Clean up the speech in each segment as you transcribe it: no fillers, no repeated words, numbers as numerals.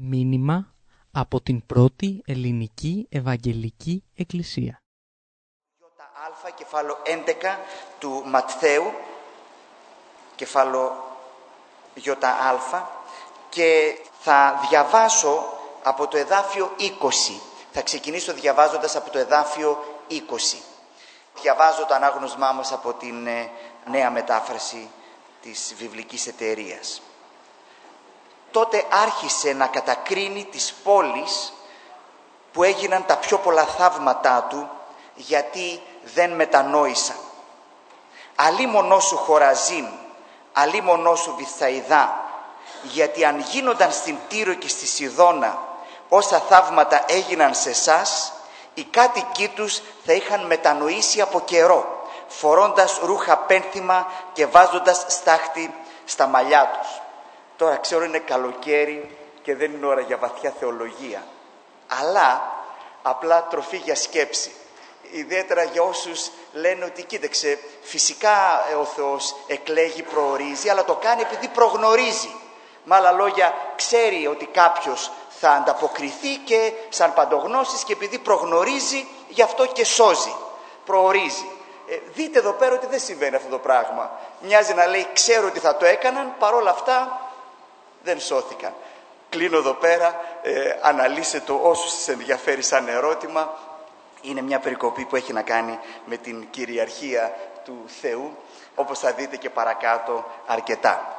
Μήνυμα από την πρώτη ελληνική Ευαγγελική Εκκλησία. Α, κεφάλαιο 11 του Ματθαίου, κεφάλαιο Α, και θα διαβάσω από το εδάφιο 20. Θα ξεκινήσω διαβάζοντας από το εδάφιο 20. Διαβάζω το ανάγνωσμά μας από την νέα μετάφραση της βιβλικής εταιρείας. Τότε άρχισε να κατακρίνει τις πόλεις που έγιναν τα πιο πολλά θαύματά του, γιατί δεν μετανόησαν. Αλίμονό σου Χοραζίν, αλίμονό σου Βηθσαϊδά, γιατί αν γίνονταν στην Τύρο και στη Σιδώνα όσα θαύματα έγιναν σε εσάς, οι κάτοικοί τους θα είχαν μετανοήσει από καιρό, φορώντας ρούχα πένθυμα και βάζοντας στάχτη στα μαλλιά τους. Τώρα ξέρω είναι καλοκαίρι και δεν είναι ώρα για βαθιά θεολογία, αλλά απλά τροφή για σκέψη. Ιδιαίτερα για όσους λένε ότι κοίταξε, φυσικά ο Θεός εκλέγει, προορίζει, αλλά το κάνει επειδή προγνωρίζει. Με άλλα λόγια, ξέρει ότι κάποιος θα ανταποκριθεί και σαν παντογνώσης, και επειδή προγνωρίζει, γι' αυτό και σώζει, προορίζει. Δείτε εδώ πέρα ότι δεν συμβαίνει αυτό το πράγμα. Μοιάζει να λέει ξέρω ότι θα το έκαναν, παρόλα αυτά δεν σώθηκαν. Κλείνω εδώ πέρα, αναλύστε το όσους σας ενδιαφέρει σαν ερώτημα. Είναι μια περικοπή που έχει να κάνει με την κυριαρχία του Θεού, όπως θα δείτε και παρακάτω αρκετά.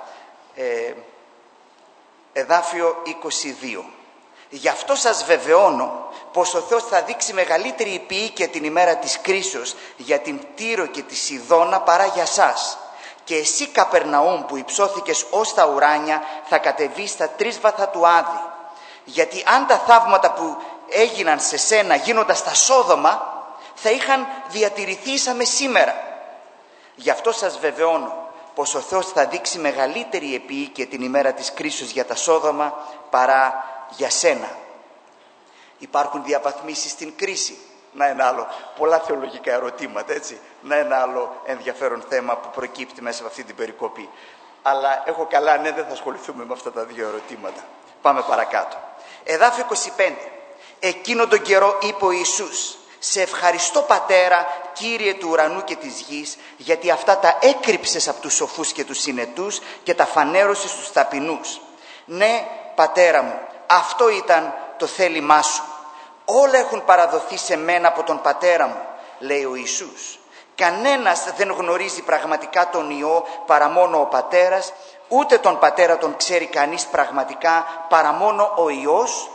Εδάφιο 22. Γι' αυτό σας βεβαιώνω πως ο Θεός θα δείξει μεγαλύτερη υπηήκεια την ημέρα της κρίσεως για την Τύρο και τη Σιδώνα παρά για σας. Και εσύ Καπερναούμ που υψώθηκες ως τα ουράνια θα κατεβείς στα 3 βάθα του Άδη. Γιατί αν τα θαύματα που έγιναν σε σένα γίνοντας στα Σόδομα, θα είχαν διατηρηθεί ήσαμε σήμερα. Γι' αυτό σας βεβαιώνω πως ο Θεός θα δείξει μεγαλύτερη επίοικια την ημέρα της κρίσεως για τα Σόδομα παρά για σένα. Υπάρχουν διαβαθμίσεις στην κρίση. Να ένα άλλο, πολλά θεολογικά ερωτήματα, έτσι. Να ένα άλλο ενδιαφέρον θέμα που προκύπτει μέσα από αυτή την περικοπή. Αλλά έχω καλά, ναι, δεν θα ασχοληθούμε με αυτά τα δύο ερωτήματα. Πάμε παρακάτω. Εδάφιο 25. Εκείνον τον καιρό είπε ο Ιησούς: σε ευχαριστώ Πατέρα, Κύριε του ουρανού και της γης, γιατί αυτά τα έκρυψες από τους σοφούς και τους συνετούς και τα φανέρωσες στους ταπεινούς. Ναι, Πατέρα μου, αυτό ήταν το θέλημά σου. Όλα έχουν παραδοθεί σε μένα από τον Πατέρα μου, λέει ο Ιησούς. Κανένας δεν γνωρίζει πραγματικά τον Υιό παρά μόνο ο Πατέρας, ούτε τον Πατέρα τον ξέρει κανείς πραγματικά παρά μόνο ο Υιός.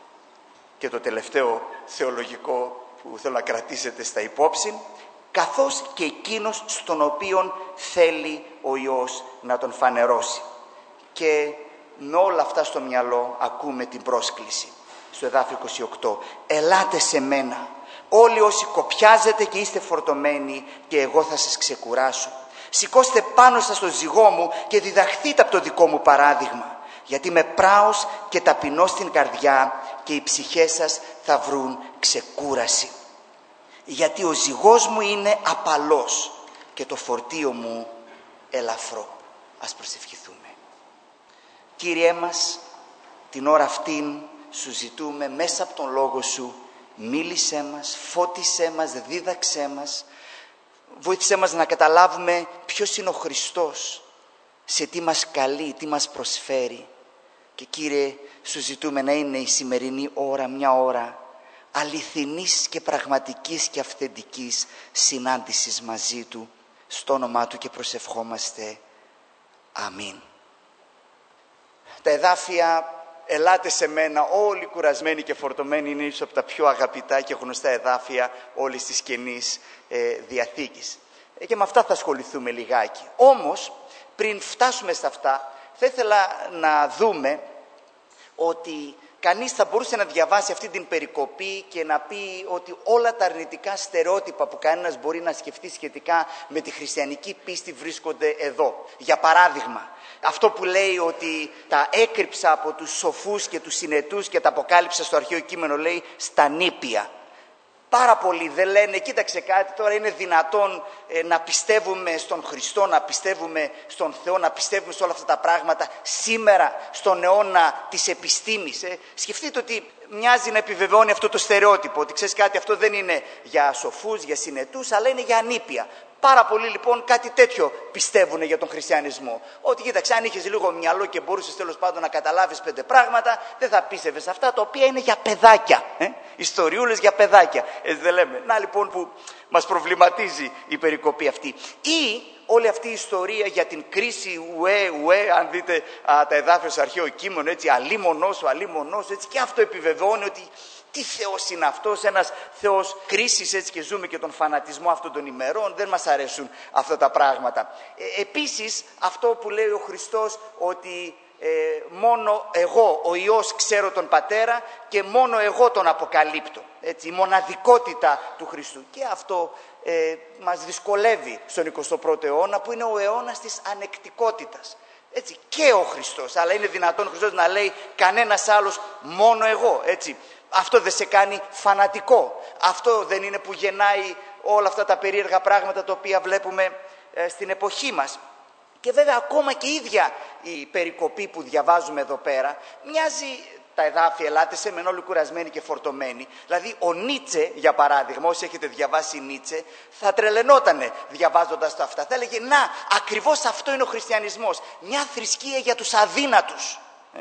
Και το τελευταίο θεολογικό που θέλω να κρατήσετε στα υπόψη, καθώς και εκείνος στον οποίον θέλει ο Υιός να τον φανερώσει. Και με όλα αυτά στο μυαλό ακούμε την πρόσκληση στο εδάφιο 28. Ελάτε σε μένα όλοι όσοι κοπιάζετε και είστε φορτωμένοι, και εγώ θα σας ξεκουράσω. Σηκώστε πάνω σας το ζυγό μου και διδαχθείτε από το δικό μου παράδειγμα, γιατί είμαι πράος και ταπεινός στην καρδιά, και οι ψυχές σας θα βρουν ξεκούραση. Γιατί ο ζυγός μου είναι απαλός και το φορτίο μου ελαφρό. Ας προσευχηθούμε. Κύριέ μας, την ώρα αυτήν σου ζητούμε μέσα από τον Λόγο σου, μίλησέ μας, φώτισέ μας, δίδαξέ μας, βοήθησέ μας να καταλάβουμε ποιος είναι ο Χριστός, σε τι μας καλεί, τι μας προσφέρει. Και Κύριε, σου ζητούμε να είναι η σημερινή ώρα μια ώρα αληθινής και πραγματικής και αυθεντικής συνάντησης μαζί Του, στο όνομά Του και προσευχόμαστε. Αμήν. Τα εδάφια «Ελάτε σε μένα όλοι κουρασμένοι και φορτωμένοι» είναι ίσως από τα πιο αγαπητά και γνωστά εδάφια όλης της Καινής Διαθήκης. Και με αυτά θα ασχοληθούμε λιγάκι. Όμως, πριν φτάσουμε σε αυτά, θα ήθελα να δούμε ότι κανείς θα μπορούσε να διαβάσει αυτή την περικοπή και να πει ότι όλα τα αρνητικά στερεότυπα που κανένας μπορεί να σκεφτεί σχετικά με τη χριστιανική πίστη βρίσκονται εδώ. Για παράδειγμα, αυτό που λέει ότι τα έκρυψα από τους σοφούς και τους συνετούς και τα αποκάλυψα στο αρχαίο κείμενο, λέει, στα νήπια. Πάρα πολλοί δεν λένε, κοίταξε κάτι, τώρα είναι δυνατόν να πιστεύουμε στον Χριστό, να πιστεύουμε στον Θεό, να πιστεύουμε σε όλα αυτά τα πράγματα σήμερα, στον αιώνα της επιστήμης. Σκεφτείτε ότι μοιάζει να επιβεβαιώνει αυτό το στερεότυπο, ότι ξέρεις κάτι, αυτό δεν είναι για σοφούς, για συνετούς, αλλά είναι για ανήπια. Πάρα πολλοί λοιπόν κάτι τέτοιο πιστεύουν για τον χριστιανισμό. Ότι κοίταξε, αν είχες λίγο μυαλό και μπορούσες τέλος πάντων να καταλάβεις 5 πράγματα, δεν θα πίστευες αυτά τα οποία είναι για παιδάκια. Ιστοριούλες για παιδάκια. Έτσι δεν λέμε. Να λοιπόν που μας προβληματίζει η περικοπή αυτή. Ή όλη αυτή η ιστορία για την κρίση ουέ, αν δείτε τα εδάφια στο αρχαίο κείμενο, έτσι, αλίμονος, έτσι, και αυτό επιβεβαιώνει ότι τι Θεός είναι αυτός, ένας Θεός κρίσης, έτσι, και ζούμε και τον φανατισμό αυτών των ημερών, δεν μας αρέσουν αυτά τα πράγματα. Επίσης αυτό που λέει ο Χριστός, ότι μόνο εγώ ο Υιός ξέρω τον Πατέρα και μόνο εγώ τον αποκαλύπτω, έτσι, η μοναδικότητα του Χριστού, και αυτό μας δυσκολεύει στον 21ο αιώνα, που είναι ο αιώνας της ανεκτικότητας. Έτσι, και ο Χριστός, αλλά είναι δυνατόν ο Χριστός να λέει κανένας άλλος, μόνο εγώ, έτσι? Αυτό δεν σε κάνει φανατικό? Αυτό δεν είναι που γεννάει όλα αυτά τα περίεργα πράγματα τα οποία βλέπουμε στην εποχή μας? Και βέβαια ακόμα και η ίδια η περικοπή που διαβάζουμε εδώ πέρα μοιάζει, τα εδάφια, ελάτε σε μεν όλοι κουρασμένοι και φορτωμένοι. Δηλαδή ο Νίτσε, για παράδειγμα, όσοι έχετε διαβάσει Νίτσε, θα τρελαινότανε διαβάζοντας το αυτά. Θα έλεγε, να, ακριβώς αυτό είναι ο χριστιανισμός. Μια θρησκεία για τους αδύνατους.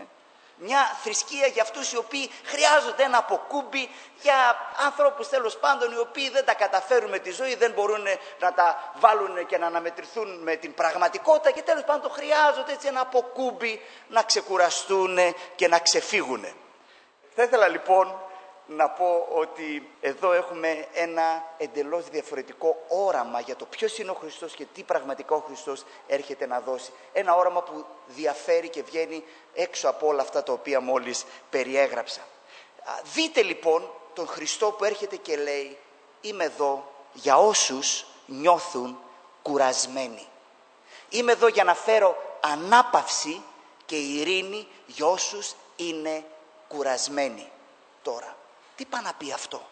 Μια θρησκεία για αυτούς οι οποίοι χρειάζονται ένα αποκούμπι, για ανθρώπους τέλος πάντων οι οποίοι δεν τα καταφέρουν με τη ζωή, δεν μπορούν να τα βάλουν και να αναμετρηθούν με την πραγματικότητα και τέλος πάντων χρειάζονται έτσι ένα αποκούμπι να ξεκουραστούν και να ξεφύγουν. Θα ήθελα λοιπόν να πω ότι εδώ έχουμε ένα εντελώς διαφορετικό όραμα για το ποιος είναι ο Χριστός και τι πραγματικά ο Χριστός έρχεται να δώσει. Ένα όραμα που διαφέρει και βγαίνει έξω από όλα αυτά τα οποία μόλις περιέγραψα. Δείτε λοιπόν τον Χριστό που έρχεται και λέει, είμαι εδώ για όσους νιώθουν κουρασμένοι. Είμαι εδώ για να φέρω ανάπαυση και ειρήνη για όσους είναι κουρασμένοι. Τώρα, τι πάει να πει αυτό?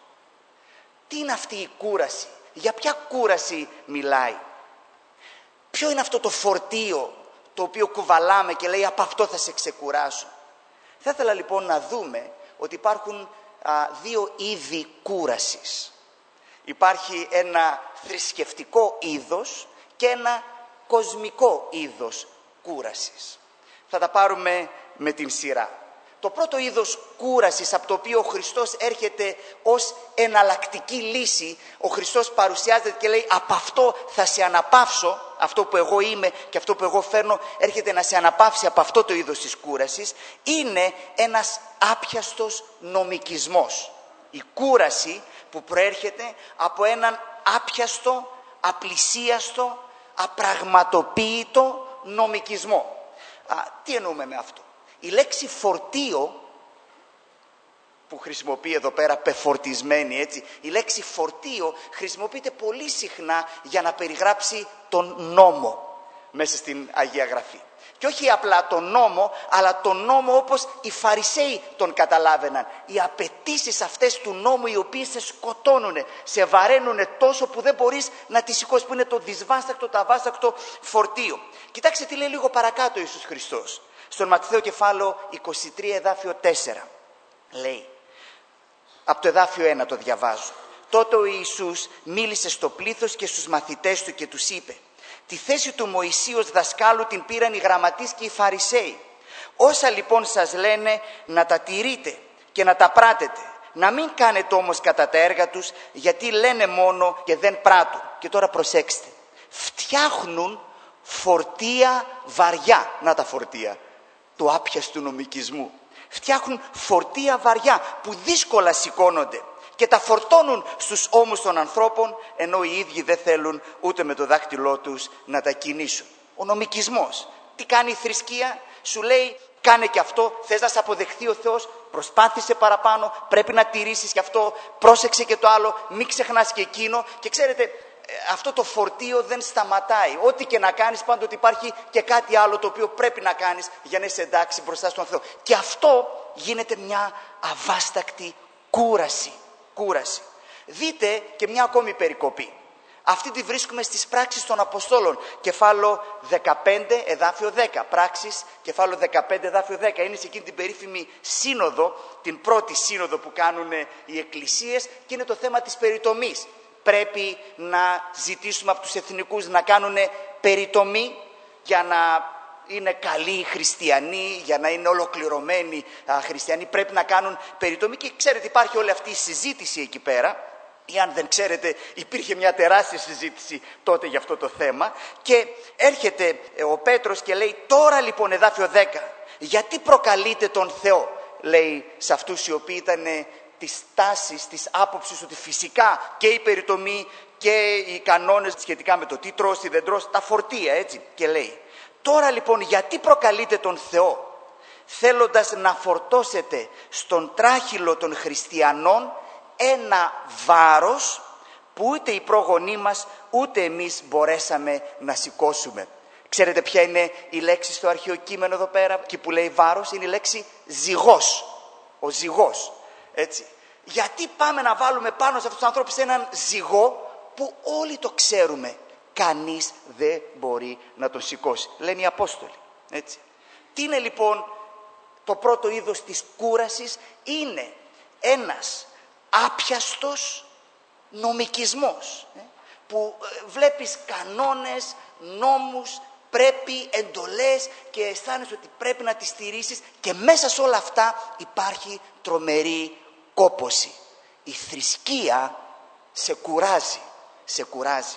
Τι είναι αυτή η κούραση? Για ποια κούραση μιλάει? Ποιο είναι αυτό το φορτίο το οποίο κουβαλάμε και λέει από αυτό θα σε ξεκουράσω? Θα ήθελα λοιπόν να δούμε ότι υπάρχουν 2 είδη κούρασης. Υπάρχει ένα θρησκευτικό είδος και ένα κοσμικό είδος κούρασης. Θα τα πάρουμε με την σειρά. Το πρώτο είδος κούρασης από το οποίο ο Χριστός έρχεται ως εναλλακτική λύση, ο Χριστός παρουσιάζεται και λέει από αυτό θα σε αναπαύσω, αυτό που εγώ είμαι και αυτό που εγώ φέρνω έρχεται να σε αναπαύσει από αυτό το είδος της κούρασης, είναι ένας άπιαστος νομικισμός. Η κούραση που προέρχεται από έναν άπιαστο, απλησίαστο, απραγματοποίητο νομικισμό. Τι εννοούμε με αυτό? Η λέξη φορτίο που χρησιμοποιεί εδώ πέρα, πεφορτισμένη, έτσι, η λέξη φορτίο χρησιμοποιείται πολύ συχνά για να περιγράψει τον νόμο μέσα στην Αγία Γραφή. Και όχι απλά τον νόμο, αλλά τον νόμο όπως οι Φαρισαίοι τον καταλάβαιναν. Οι απαιτήσεις αυτές του νόμου οι οποίες σε σκοτώνουνε, σε βαραίνουνε τόσο που δεν μπορείς να τις σηκώσεις, που είναι το δυσβάστακτο, το αβάστακτο φορτίο. Κοιτάξτε τι λέει λίγο παρακάτω ο Ιησούς Χριστός. Στον Ματθαίο κεφάλαιο 23 εδάφιο 4 λέει, από το εδάφιο 1 το διαβάζω. Τότε ο Ιησούς μίλησε στο πλήθος και στους μαθητές του και τους είπε, τη θέση του Μωυσή ως δασκάλου την πήραν οι γραμματείς και οι Φαρισαίοι. Όσα λοιπόν σας λένε να τα τηρείτε και να τα πράτετε, να μην κάνετε όμως κατά τα έργα τους, γιατί λένε μόνο και δεν πράττουν. Και τώρα προσέξτε, φτιάχνουν φορτία βαριά, να τα φορτία του άπιαστου νομικισμού. Φτιάχνουν φορτία βαριά που δύσκολα σηκώνονται και τα φορτώνουν στους ώμους των ανθρώπων, ενώ οι ίδιοι δεν θέλουν ούτε με το δάχτυλό τους να τα κινήσουν. Ο νομικισμός. Τι κάνει η θρησκεία? Σου λέει κάνε και αυτό, θες να σε αποδεχθεί ο Θεός, προσπάθησε παραπάνω, πρέπει να τηρήσεις και αυτό, πρόσεξε και το άλλο, μην ξεχνάς και εκείνο. Και ξέρετε, αυτό το φορτίο δεν σταματάει. Ό,τι και να κάνεις πάντοτε υπάρχει και κάτι άλλο το οποίο πρέπει να κάνεις για να είσαι εντάξει μπροστά στον Θεό. Και αυτό γίνεται μια αβάστακτη κούραση. Δείτε και μια ακόμη περικοπή. Αυτή τη βρίσκουμε στις πράξεις των Αποστόλων, κεφάλαιο 15, εδάφιο 10. Πράξεις, κεφάλαιο 15, εδάφιο 10. Είναι σε εκείνη την περίφημη σύνοδο, την πρώτη σύνοδο που κάνουν οι εκκλησίες, και είναι το θέμα της περιτομής. Πρέπει να ζητήσουμε από τους εθνικούς να κάνουν περιτομή για να είναι καλοί χριστιανοί, για να είναι ολοκληρωμένοι χριστιανοί. Πρέπει να κάνουν περιτομή, και ξέρετε, υπάρχει όλη αυτή η συζήτηση εκεί πέρα. Ή αν δεν ξέρετε, υπήρχε μια τεράστια συζήτηση τότε για αυτό το θέμα, και έρχεται ο Πέτρος και λέει: τώρα λοιπόν, εδάφιο 10, γιατί προκαλείτε τον Θεό, λέει σε αυτούς οι οποίοι ήταν της τάσης, της άποψης ότι φυσικά και η περιτομή και οι κανόνες σχετικά με το τι τρως, τι δεν τρως, τα φορτία, έτσι, και λέει: τώρα λοιπόν, γιατί προκαλείτε τον Θεό, θέλοντας να φορτώσετε στον τράχυλο των χριστιανών ένα βάρος που ούτε οι πρόγονοί μας ούτε εμείς μπορέσαμε να σηκώσουμε. Ξέρετε ποια είναι η λέξη στο αρχαίο κείμενο εδώ πέρα, εκεί που λέει βάρος? Είναι η λέξη ζυγός. Ο ζυγός, έτσι. Γιατί πάμε να βάλουμε πάνω σε αυτούς τους ανθρώπους έναν ζυγό που όλοι το ξέρουμε, κανείς δεν μπορεί να τον σηκώσει, λένε οι Απόστολοι, έτσι. Τι είναι λοιπόν το πρώτο είδος της κούρασης? Είναι ένας άπιαστος νομικισμός, που βλέπεις κανόνες, νόμους, πρέπει, εντολές, και αισθάνεσαι ότι πρέπει να τις στηρίσεις, και μέσα σε όλα αυτά υπάρχει τρομερή κόπωση. Η θρησκεία σε κουράζει.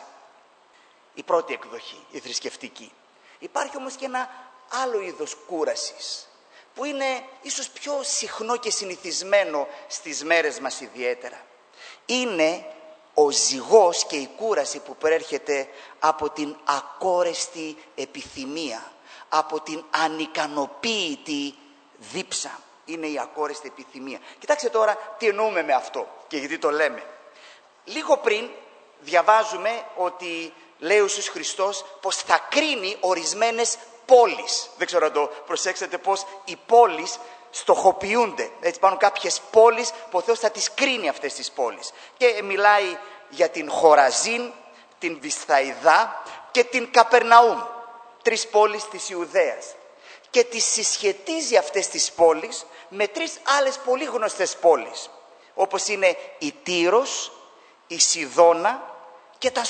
Η πρώτη εκδοχή, η θρησκευτική. Υπάρχει όμως και ένα άλλο είδος κούρασης, που είναι ίσως πιο συχνό και συνηθισμένο στις μέρες μας ιδιαίτερα. Είναι ο ζυγός και η κούραση που προέρχεται από την ακόρεστη επιθυμία, από την ανικανοποίητη δίψα. Είναι η ακόρεστη επιθυμία. Κοιτάξτε τώρα τι εννοούμε με αυτό και γιατί το λέμε. Λίγο πριν διαβάζουμε ότι λέει ο Ιησούς Χριστός πως θα κρίνει ορισμένες πόλεις. Δεν ξέρω αν το προσέξετε πως οι πόλεις στοχοποιούνται. Έτσι, πάνω κάποιες πόλεις που ο Θεός θα τις κρίνει αυτές τις πόλεις. Και μιλάει για την Χοραζίν, την Βυσθαϊδά και την Καπερναούμ. 3 πόλεις της Ιουδαίας. Και τις συσχετίζει αυτές τις πόλεις με 3 άλλες πολύ γνωστές πόλεις, όπως είναι η Τύρος, η Σιδώνα και τα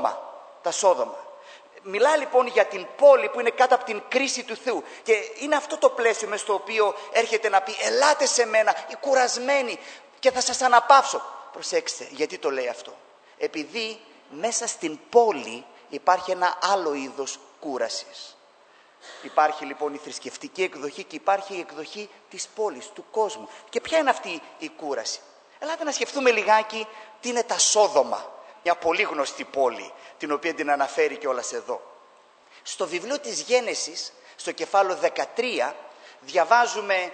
Σόδομα. Μιλάει λοιπόν για την πόλη που είναι κάτω από την κρίση του Θεού, και είναι αυτό το πλαίσιο μες στο οποίο έρχεται να πει: ελάτε σε μένα οι κουρασμένοι και θα σας αναπαύσω. Προσέξτε γιατί το λέει αυτό. Επειδή μέσα στην πόλη υπάρχει ένα άλλο είδος κούρασης. Υπάρχει λοιπόν η θρησκευτική εκδοχή και υπάρχει η εκδοχή της πόλης, του κόσμου. Και ποια είναι αυτή η κούραση? Ελάτε να σκεφτούμε λιγάκι τι είναι τα Σόδομα. Μια πολύ γνωστή πόλη, την οποία την αναφέρει κιόλας εδώ. Στο βιβλίο της Γένεσης, στο κεφάλαιο 13, διαβάζουμε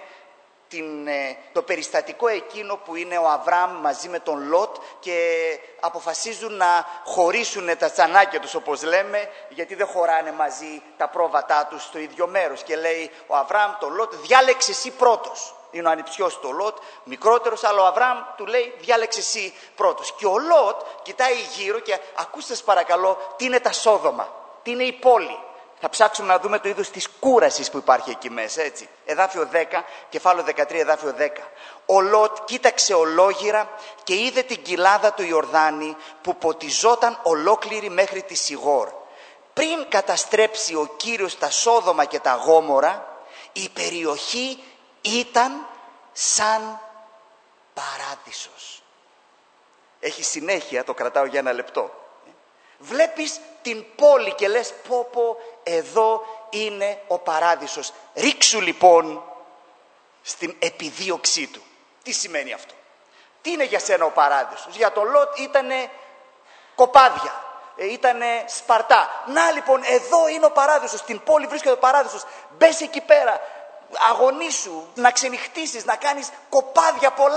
το περιστατικό εκείνο που είναι ο Αβραάμ μαζί με τον Λότ και αποφασίζουν να χωρίσουν τα τσανάκια τους, όπως λέμε, γιατί δεν χωράνε μαζί τα πρόβατά τους στο ίδιο μέρος. Και λέει ο Αβραάμ τον Λότ: διάλεξε εσύ πρώτος. Είναι ο ανιψιός του Λότ, μικρότερος, αλλά ο Αβραάμ του λέει: διάλεξε εσύ πρώτος. Και ο Λότ κοιτάει γύρω και ακούστε σας παρακαλώ τι είναι τα Σόδομα, τι είναι η πόλη. Θα ψάξουμε να δούμε το είδος της κούρασης που υπάρχει εκεί μέσα, έτσι. Εδάφιο 10, κεφάλαιο 13, εδάφιο 10. Ο Λότ κοίταξε ολόγυρα και είδε την κοιλάδα του Ιορδάνη που ποτιζόταν ολόκληρη μέχρι τη Σιγόρ. Πριν καταστρέψει ο Κύριος τα Σόδομα και τα Γόμορα, η περιοχή ήταν σαν παράδεισος. Έχει συνέχεια, το κρατάω για ένα λεπτό. Βλέπεις την πόλη και λες: πω, εδώ είναι ο παράδεισος. Ρίξου λοιπόν στην επιδίωξή του. Τι σημαίνει αυτό? Τι είναι για σένα ο παράδεισος? Για τον Λότ ήτανε κοπάδια, ήτανε Σπαρτά. Να λοιπόν, εδώ είναι ο παράδεισος, στην πόλη βρίσκεται ο παράδεισος. Μπες εκεί πέρα, αγωνίσου, να ξενυχτήσεις, να κάνεις κοπάδια πολλά.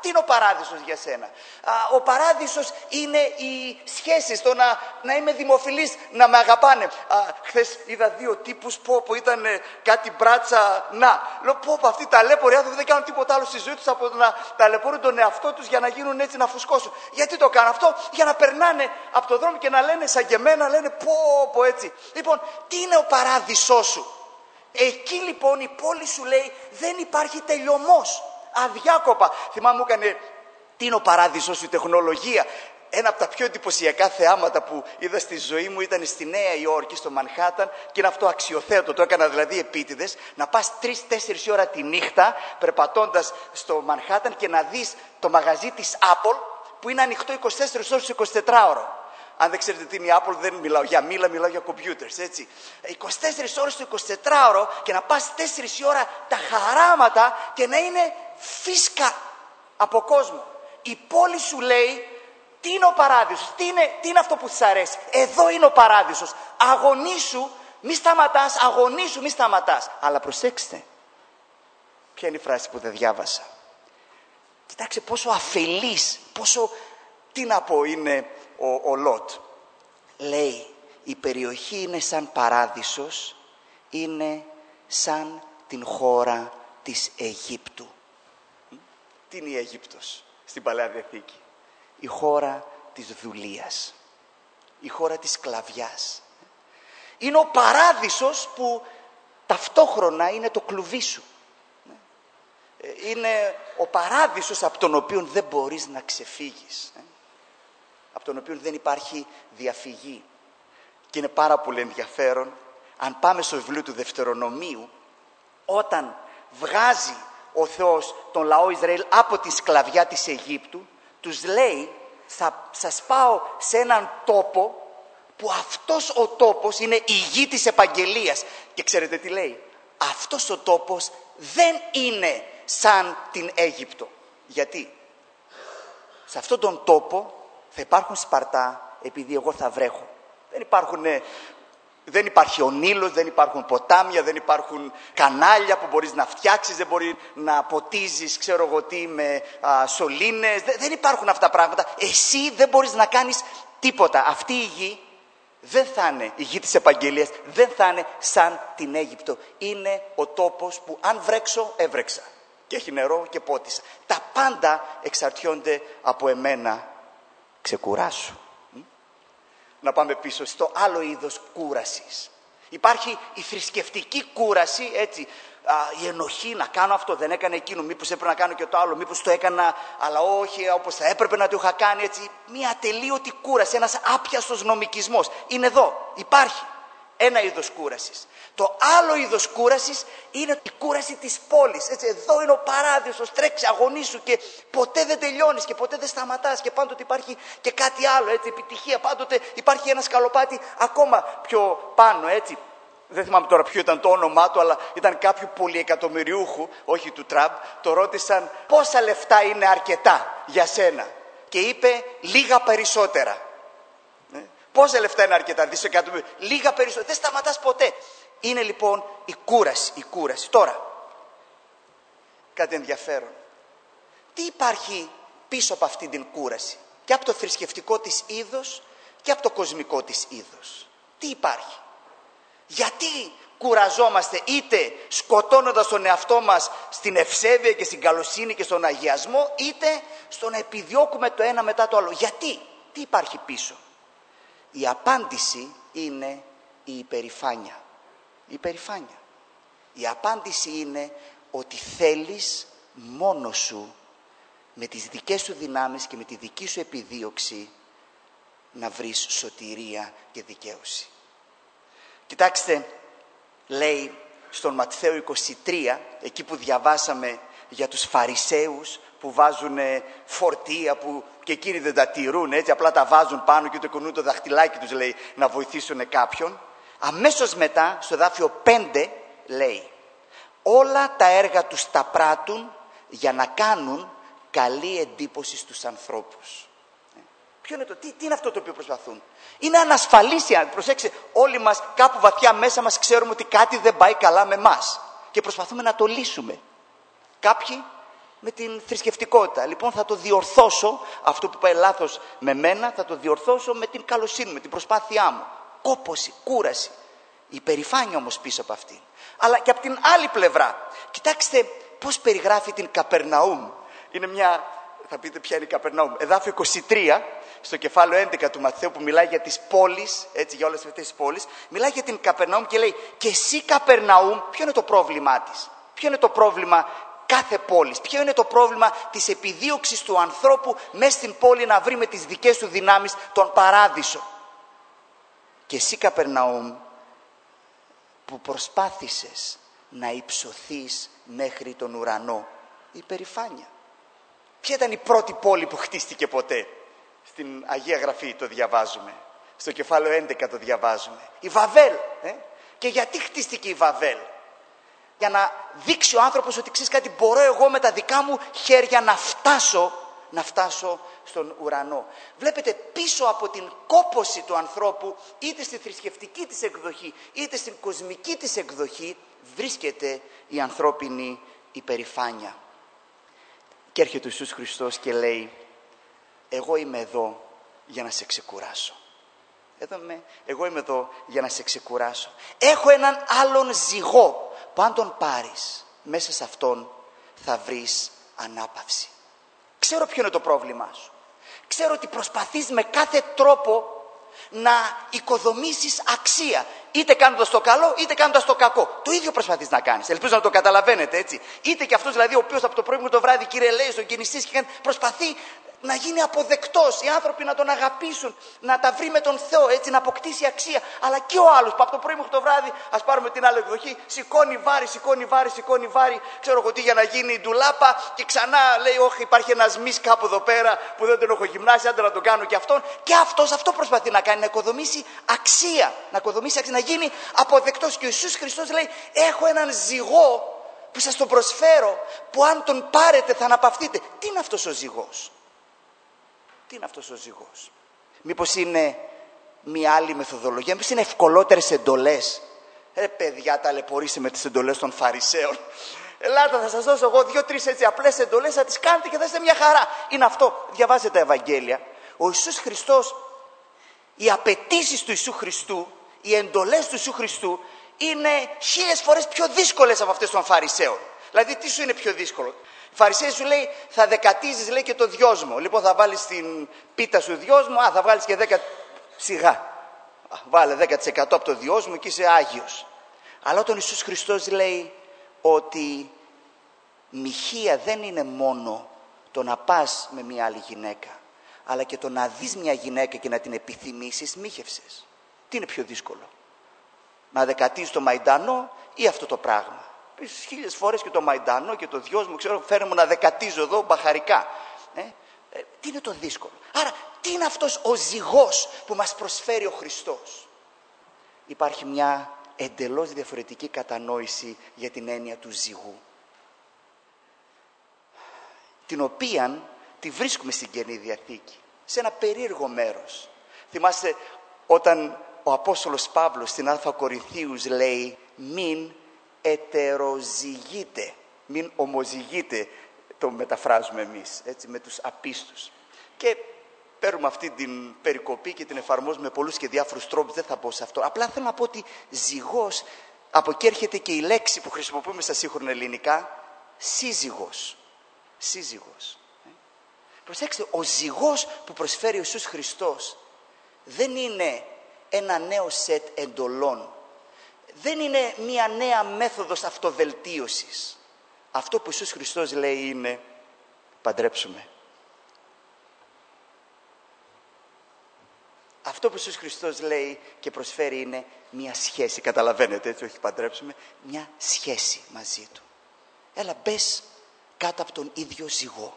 Τι είναι ο παράδεισος για σένα? Ο παράδεισος είναι οι σχέσεις, το να είμαι δημοφιλής, να με αγαπάνε. Χθες είδα 2 τύπους που ήταν κάτι μπράτσα. Λέω πω αυτοί ταλέποροι άνθρωποι δεν κάνουν τίποτα άλλο στη ζωή τους από να ταλαιπωρούν τον εαυτό τους για να γίνουν έτσι, να φουσκώσουν. Γιατί το κάνουν αυτό? Για να περνάνε από το δρόμο και να λένε σαν και εμένα, λένε πω έτσι. Λοιπόν, τι είναι ο παράδεισός σου? Εκεί λοιπόν η πόλη σου λέει δεν υπάρχει τελειωμός, αδιάκοπα. Θυμάμαι μου έκανε τι είναι ο παράδεισος σου? Η τεχνολογία. Ένα από τα πιο εντυπωσιακά θεάματα που είδα στη ζωή μου ήταν στη Νέα Υόρκη, στο Μανχάταν, και είναι αυτό αξιοθέατο, το έκανα δηλαδή επίτηδες, να πας 3-4 ώρα τη νύχτα περπατώντας στο Μανχάταν και να δεις το μαγαζί της Apple που είναι ανοιχτό 24 ώρες 24 ώρο. Αν δεν ξέρετε τι είναι η Apple, δεν μιλάω για μήλα, μιλάω για computers, έτσι. 24 ώρες το 24ωρο και να πας 4 ώρα τα χαράματα και να είναι φίσκα από κόσμο. Η πόλη σου λέει τι είναι ο παράδεισος, τι είναι αυτό που της αρέσει. Εδώ είναι ο παράδεισος. Αγωνίσου, μη σταματάς, αγωνίσου, μη σταματάς. Αλλά προσέξτε, ποια είναι η φράση που δεν διάβασα? Κοιτάξτε πόσο αφελής, πόσο, τι να πω, είναι ο Λότ. Λέει, η περιοχή είναι σαν παράδεισος, είναι σαν την χώρα της Αιγύπτου. Τι είναι η Αίγυπτος στην Παλαιά Διαθήκη? Η χώρα της δουλείας, η χώρα της σκλαβιάς. Είναι ο παράδεισος που ταυτόχρονα είναι το κλουβί σου. Είναι ο παράδεισος από τον οποίο δεν μπορείς να ξεφύγεις, από τον οποίο δεν υπάρχει διαφυγή. Και είναι πάρα πολύ ενδιαφέρον, αν πάμε στο βιβλίο του Δευτερονομίου, όταν βγάζει ο Θεός τον λαό Ισραήλ από τη σκλαβιά της Αιγύπτου, τους λέει, θα σας πάω σε έναν τόπο που αυτός ο τόπος είναι η γη της επαγγελίας. Και ξέρετε τι λέει? Αυτός ο τόπος δεν είναι σαν την Αίγυπτο. Γιατί? Σε αυτόν τον τόπο θα υπάρχουν σπαρτά, επειδή εγώ θα βρέχω. Δεν υπάρχει ο Νείλος, δεν υπάρχουν ποτάμια, δεν υπάρχουν κανάλια που μπορείς να φτιάξεις, δεν μπορεί να ποτίζεις, ξέρω εγώ τι, με σωλήνες. Δεν υπάρχουν αυτά τα πράγματα. Εσύ δεν μπορείς να κάνεις τίποτα. Αυτή η γη δεν θα είναι η γη της επαγγελίας, δεν θα είναι σαν την Αίγυπτο. Είναι ο τόπος που αν βρέξω, έβρεξα. Και έχει νερό και πότισα. Τα πάντα εξαρτιόνται από εμένα. Ξεκουράσου. Να πάμε πίσω στο άλλο είδος κούρασης. Υπάρχει η θρησκευτική κούραση, έτσι, η ενοχή, να κάνω αυτό, δεν έκανε εκείνο, μήπως έπρεπε να κάνω και το άλλο, μήπως το έκανα, αλλά όχι όπως θα έπρεπε να το είχα κάνει, έτσι. Μια ατελείωτη κούραση, ένας άπιαστος νομικισμός. Είναι εδώ, υπάρχει ένα είδος κούρασης. Το άλλο είδος κούρασης είναι η κούραση της πόλης. Έτσι, εδώ είναι ο παράδεισος, τρέξει, αγωνίσου και ποτέ δεν τελειώνεις και ποτέ δεν σταματάς και πάντοτε υπάρχει και κάτι άλλο, έτσι, επιτυχία. Πάντοτε υπάρχει ένα σκαλοπάτι ακόμα πιο πάνω, έτσι. Δεν θυμάμαι τώρα ποιο ήταν το όνομά του, αλλά ήταν κάποιου πολυεκατομμυριούχου, όχι του Τραμπ. Το ρώτησαν πόσα λεφτά είναι αρκετά για σένα. Και είπε λίγα περισσότερα. Πόσα λεφτά είναι αρκετά, δισεκατομμύρια? Λίγα περισσότερα. Δεν σταματάς ποτέ. Είναι λοιπόν η κούραση. Τώρα, κάτι ενδιαφέρον. Τι υπάρχει πίσω από αυτή την κούραση? Και από το θρησκευτικό της είδος και από το κοσμικό της είδος. Τι υπάρχει? Γιατί κουραζόμαστε, είτε σκοτώνοντας τον εαυτό μας στην ευσέβεια και στην καλοσύνη και στον αγιασμό, είτε στο να επιδιώκουμε το ένα μετά το άλλο? Γιατί? Τι υπάρχει πίσω? Η απάντηση είναι η υπερηφάνεια. Η υπερηφάνεια. Η απάντηση είναι ότι θέλεις μόνος σου, με τις δικές σου δυνάμεις και με τη δική σου επιδίωξη, να βρεις σωτηρία και δικαίωση. Κοιτάξτε, λέει στον Ματθαίο 23, εκεί που διαβάσαμε για τους Φαρισαίους που βάζουν φορτία που και εκείνοι δεν τα τηρούν, έτσι, απλά τα βάζουν πάνω και το κουνούν το δαχτυλάκι τους, λέει, να βοηθήσουν κάποιον. Αμέσως μετά, στο δάφιο 5, λέει, όλα τα έργα τους τα πράττουν για να κάνουν καλή εντύπωση στους ανθρώπους. Ποιο είναι τι είναι αυτό το οποίο προσπαθούν? Είναι ανασφαλής. Προσέξτε, όλοι μας κάπου βαθιά μέσα μας ξέρουμε ότι κάτι δεν πάει καλά με μας και προσπαθούμε να το λύσουμε. Κάποιοι με την θρησκευτικότητα. Λοιπόν, θα το διορθώσω, αυτό που πάει λάθος με μένα, θα το διορθώσω με την καλοσύνη, με την προσπάθειά μου. Κόπωση, κούραση. Η υπερηφάνεια όμως πίσω από αυτή. Αλλά και από την άλλη πλευρά, κοιτάξτε πώς περιγράφει την Καπερναούμ. Είναι μια, θα πείτε ποια είναι η Καπερναούμ, εδάφιο 23, στο κεφάλαιο 11 του Ματθαίου, που μιλάει για τις πόλεις, έτσι, για όλες αυτές τις πόλεις, μιλάει για την Καπερναούμ και λέει: και εσύ Καπερναούμ, ποιο είναι το πρόβλημά της? Ποιο είναι το πρόβλημα κάθε πόλης? Ποιο είναι το πρόβλημα της επιδίωξης του ανθρώπου μέσα στην πόλη να βρει με τις δικές του δυνάμεις τον παράδεισο? Και εσύ Καπερναούμ, που προσπάθησες να υψωθείς μέχρι τον ουρανό. Η υπερηφάνεια. Ποια ήταν η πρώτη πόλη που χτίστηκε ποτέ? Στην Αγία Γραφή το διαβάζουμε. Στο κεφάλαιο 11 το διαβάζουμε. Η Βαβέλ. Και γιατί χτίστηκε η Βαβέλ? Για να δείξει ο άνθρωπος ότι ξέρεις κάτι, μπορώ εγώ με τα δικά μου χέρια να φτάσω στον ουρανό. Βλέπετε, πίσω από την κόπωση του ανθρώπου, είτε στη θρησκευτική της εκδοχή, είτε στην κοσμική της εκδοχή, βρίσκεται η ανθρώπινη υπερηφάνεια. Και έρχεται ο Ιησούς Χριστός και λέει: εγώ είμαι εδώ για να σε ξεκουράσω. Εγώ είμαι εδώ για να σε ξεκουράσω. Έχω έναν άλλον ζυγό που αν τον πάρεις, μέσα σε αυτόν θα βρεις ανάπαυση. Ξέρω ποιο είναι το πρόβλημά σου. Ξέρω ότι προσπαθείς με κάθε τρόπο να οικοδομήσεις αξία. Είτε κάνοντας το καλό, είτε κάνοντας το κακό. Το ίδιο προσπαθείς να κάνεις. Ελπίζω να το καταλαβαίνετε, έτσι. Είτε και αυτός δηλαδή ο οποίος από το πρωί το βράδυ, κύριε, λέει στον κινηστής και προσπαθεί να γίνει αποδεκτός, οι άνθρωποι να τον αγαπήσουν, να τα βρει με τον Θεό, έτσι, να αποκτήσει αξία. Αλλά και ο άλλος που από το πρωί μέχρι το βράδυ, ας πάρουμε την άλλη εκδοχή, σηκώνει βάρη, ξέρω εγώ τι, για να γίνει ντουλάπα, και ξανά λέει: όχι, υπάρχει ένας μυς κάπου εδώ πέρα που δεν τον έχω γυμνάσει, άντε να τον κάνω και αυτόν. Και αυτός αυτό προσπαθεί να κάνει, να οικοδομήσει αξία, να γίνει αποδεκτός. Και ο Ιησούς Χριστός λέει: έχω έναν ζυγό που σας τον προσφέρω, που αν τον πάρετε θα αναπαυθείτε. Τι είναι αυτός ο ζυγός? Τι είναι αυτός ο ζυγός? Μήπως είναι μια άλλη μεθοδολογία? Μήπως είναι ευκολότερες εντολές? Παιδιά, ταλαιπωρήστε με τις εντολές των Φαρισαίων. Ελάτε, θα σας δώσω εγώ 2-3 έτσι απλές εντολές, θα τις κάνετε και θα είστε μια χαρά. Είναι αυτό. Διαβάζετε τα Ευαγγέλια. Ο Ιησούς Χριστός, οι απαιτήσεις του Ιησού Χριστού, οι εντολές του Ιησού Χριστού είναι 1000 φορές πιο δύσκολες από αυτές των Φαρισαίων. Δηλαδή, τι σου είναι πιο δύσκολο? Οι Φαρισαίοι σου λέει: θα δεκατίζεις, λέει, και το δυόσμο. Λοιπόν, θα βάλεις στην πίτα σου δυόσμο, θα βάλεις και 10. Σιγά. Βάλε 10% από το δυόσμο και είσαι Άγιος. Αλλά όταν ο Ιησούς Χριστός λέει ότι μοιχεία δεν είναι μόνο το να πας με μια άλλη γυναίκα, αλλά και το να δεις μια γυναίκα και να την επιθυμήσεις, μοίχευσες. Τι είναι πιο δύσκολο? Να δεκατίζεις το μαϊντανό ή αυτό το πράγμα? 1000 φορές και το μαϊντανό και το δυόσμο, ξέρω, φέρε μου να δεκατίζω εδώ μπαχαρικά. Τι είναι το δύσκολο? Άρα, τι είναι αυτός ο ζυγός που μας προσφέρει ο Χριστός? Υπάρχει μια εντελώς διαφορετική κατανόηση για την έννοια του ζυγού, την οποία τη βρίσκουμε στην Καινή Διαθήκη, σε ένα περίεργο μέρος. Θυμάστε όταν ο Απόστολος Παύλος στην Α Κορινθίους λέει: μην ετεροζυγείτε, μην ομοζυγείτε, το μεταφράζουμε εμείς, έτσι, με τους απίστους. Και παίρνουμε αυτή την περικοπή και την εφαρμόζουμε με πολλούς και διάφορους τρόπους, δεν θα πω σε αυτό. Απλά θέλω να πω ότι ζυγός, από εκεί έρχεται και η λέξη που χρησιμοποιούμε στα σύγχρονα ελληνικά, σύζυγος. Σύζυγος. Προσέξτε, ο ζυγός που προσφέρει ο Ιησούς Χριστός δεν είναι ένα νέο σετ εντολών. Δεν είναι μια νέα μέθοδος αυτοβελτίωσης. Αυτό που ο Ιησούς Χριστός λέει είναι: παντρέψουμε. Αυτό που ο Ιησούς Χριστός λέει και προσφέρει είναι μια σχέση. Καταλαβαίνετε, έτσι, όχι παντρέψουμε. Μια σχέση μαζί Του. Έλα, μπες κάτω από τον ίδιο ζυγό.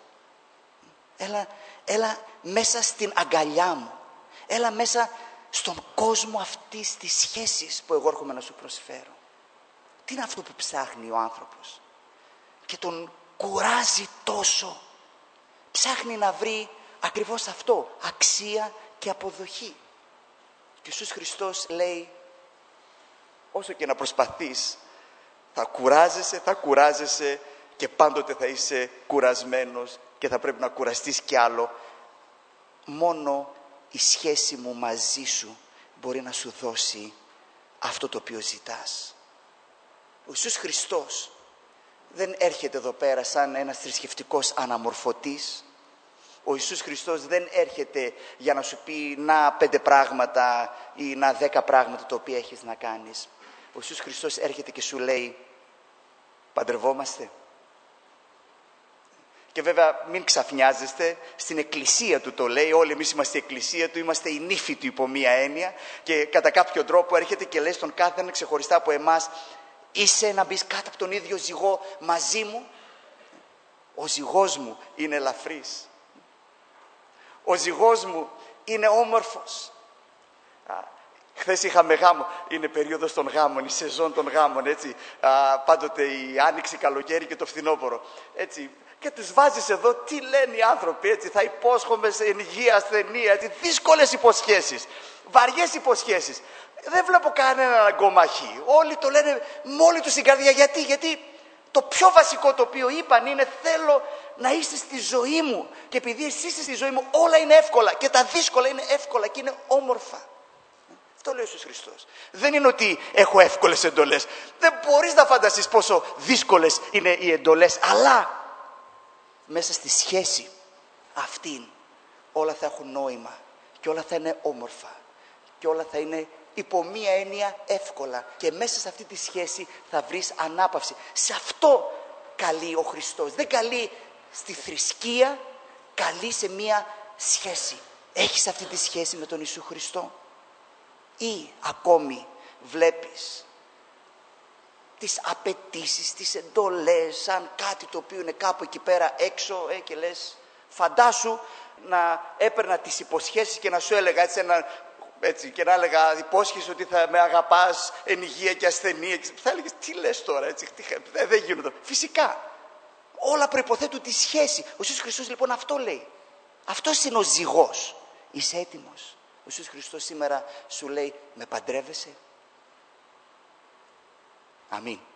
Έλα μέσα στην αγκαλιά μου. Έλα μέσα στον κόσμο αυτής της σχέσης που εγώ έρχομαι να σου προσφέρω. Τι είναι αυτό που ψάχνει ο άνθρωπος και τον κουράζει τόσο? Ψάχνει να βρει ακριβώς αυτό, αξία και αποδοχή. Και ο Ιησούς Χριστός λέει: όσο και να προσπαθείς, θα κουράζεσαι και πάντοτε θα είσαι κουρασμένος και θα πρέπει να κουραστείς κι άλλο. Μόνο η σχέση μου μαζί σου μπορεί να σου δώσει αυτό το οποίο ζητάς. Ο Ιησούς Χριστός δεν έρχεται εδώ πέρα σαν ένας θρησκευτικός αναμορφωτής. Ο Ιησούς Χριστός δεν έρχεται για να σου πει να 5 πράγματα ή να 10 πράγματα τα οποία έχεις να κάνεις. Ο Ιησούς Χριστός έρχεται και σου λέει, παντρευόμαστε. Και βέβαια μην ξαφνιάζεστε, στην εκκλησία του το λέει, όλοι εμείς είμαστε η εκκλησία του, είμαστε η νύφη του υπό μία έννοια, και κατά κάποιο τρόπο έρχεται και λέει στον κάθε έναν ξεχωριστά από εμάς, είσαι να μπεις κάτω από τον ίδιο ζυγό μαζί μου. Ο ζυγός μου είναι ελαφρύς. Ο ζυγός μου είναι όμορφος. Χθες είχαμε γάμο, είναι περίοδος των γάμων, η σεζόν των γάμων, έτσι. Πάντοτε η άνοιξη, καλοκαίρι και το φθινόπωρο, έτσι. Και τους βάζεις εδώ, τι λένε οι άνθρωποι, έτσι. Θα υπόσχομαι σε υγεία, ασθενεία, έτσι. Δύσκολες υποσχέσεις, βαριές υποσχέσεις. Δεν βλέπω κανέναν αγκομαχή. Όλοι το λένε μόλι τους στην καρδιά. Γιατί το πιο βασικό το οποίο είπαν είναι, θέλω να είστε στη ζωή μου. Και επειδή εσύ είστε στη ζωή μου, όλα είναι εύκολα. Και τα δύσκολα είναι εύκολα και είναι όμορφα. Αυτό λέει ο Ιησούς Χριστός. Δεν είναι ότι έχω εύκολες εντολές. Δεν μπορείς να φανταστείς πόσο δύσκολες είναι οι εντολές. Αλλά μέσα στη σχέση αυτήν όλα θα έχουν νόημα. Και όλα θα είναι όμορφα. Και όλα θα είναι υπό μία έννοια εύκολα. Και μέσα σε αυτή τη σχέση θα βρεις ανάπαυση. Σε αυτό καλεί ο Χριστός. Δεν καλεί στη θρησκεία, καλεί σε μία σχέση. Έχεις αυτή τη σχέση με τον Ιησού Χριστό? Ή ακόμη βλέπεις τις απαιτήσεις, τις εντολές σαν κάτι το οποίο είναι κάπου εκεί πέρα έξω, και λες, φαντάσου να έπαιρνα τις υποσχέσεις και να σου έλεγα έτσι, και να έλεγα υπόσχεση ότι θα με αγαπάς εν υγεία και ασθενεία. Θα έλεγες, τι λες τώρα, έτσι, δεν γίνονται. Φυσικά, όλα προϋποθέτουν τη σχέση. Ο Ιησούς Χριστός λοιπόν αυτό λέει. Αυτός είναι ο ζυγός. Είσαι έτοιμος? Ο Ιησούς Χριστός σήμερα σου λέει, με παντρεύεσαι? Αμήν.